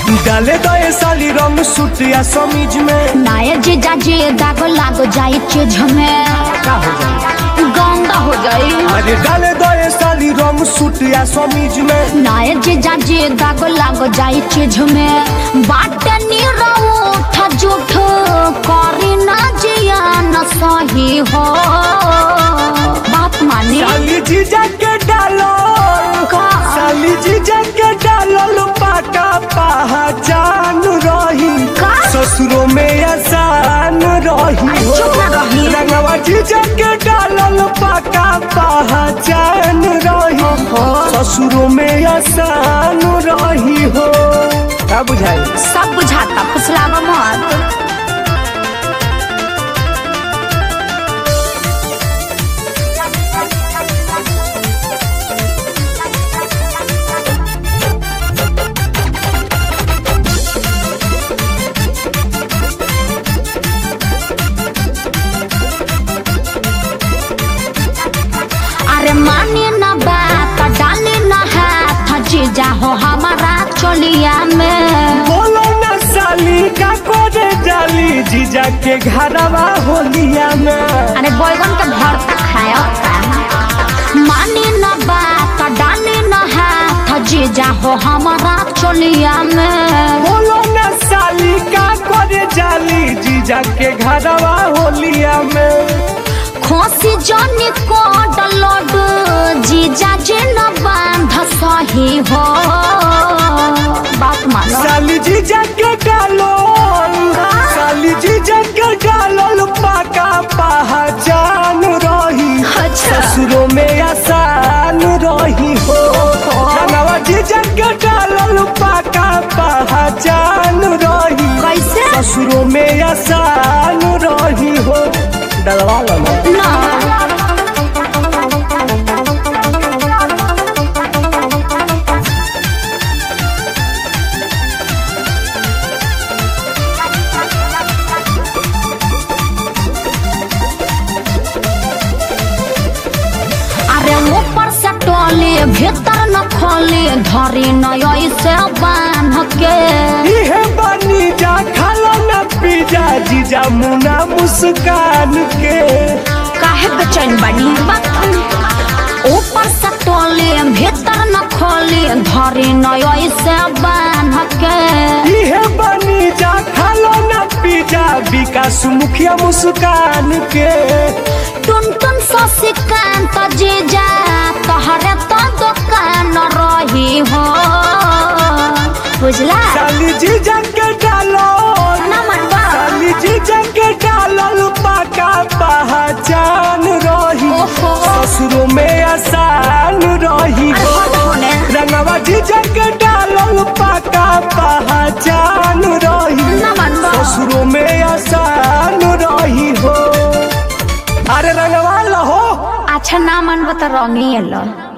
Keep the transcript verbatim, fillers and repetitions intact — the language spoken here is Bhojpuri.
डाले दो ये साली रंग सूट या समीज में नाये जीजा जी दाग लाग जाए चीज में का हो जाए गंदा हो जाए। अरे डाले दो ये साली रंग सूट या समीज में नाये जीजा जी दाग लाग जाए चीज में बाटे नी रउठ झूठ करी ना जिया न सही हो बात मानी। साली जीजा के डालो साली जीजा के डालो पाका पहचान रही ससुरों में आसान रही रंगवा जीजा के डालो पाका पहचान रही ससुरों में आसान रही हो। क्या बुझाई सब बुझाता फुसलावा मत। अरे मानी ना बात डाली ना हाथ जीजा हो हमारा चलिया में। बोलो ना साली का कोरे डाली जीजा के घरवा होलिया में। अरे बैगन के भरता खाया मानी ना बात डाली ना हाथ जीजा हो हमारा चलिया में। बोलो ना साली का कोरे डाली जीजा के घरवा होलिया में। खोसी जानी को डलोड जीजा जी न बांध सही हो बात मानो। साली जीजा के डालो साली जीजा के डालो पाका पहचान रही ससुरों में आसान रही हो। रंगवा जीजा के डालो पाका पहचान रही कैसे ससुरों में आसान रही हो। डलवा लो ना अरे ऊपर से टोले भीतर न खोले धरी नय से बांध के इहे बनी जा खाला न पीजा जीजा मुना मुस्कान के। काहे बेचैन बनी ऊपर से टोले भीतर न खोले धरी नय से बांध के इहे बनी जा खाला न पीजा विकास मुखिया मुस्कान के। टुन टुन शशिकांत जीजा तोहरे तो दुकान रही हो बुझला। साली जीजा के डालो साली जीजा के डालो पाका पहचान रही ससुरों में आसान रही हो। रंगवा जीजा के डालो पाका पहचान रही ससुरों में आसान रही हो। अरे रंगवा लो अच्छा ना मन बता रंगी लो।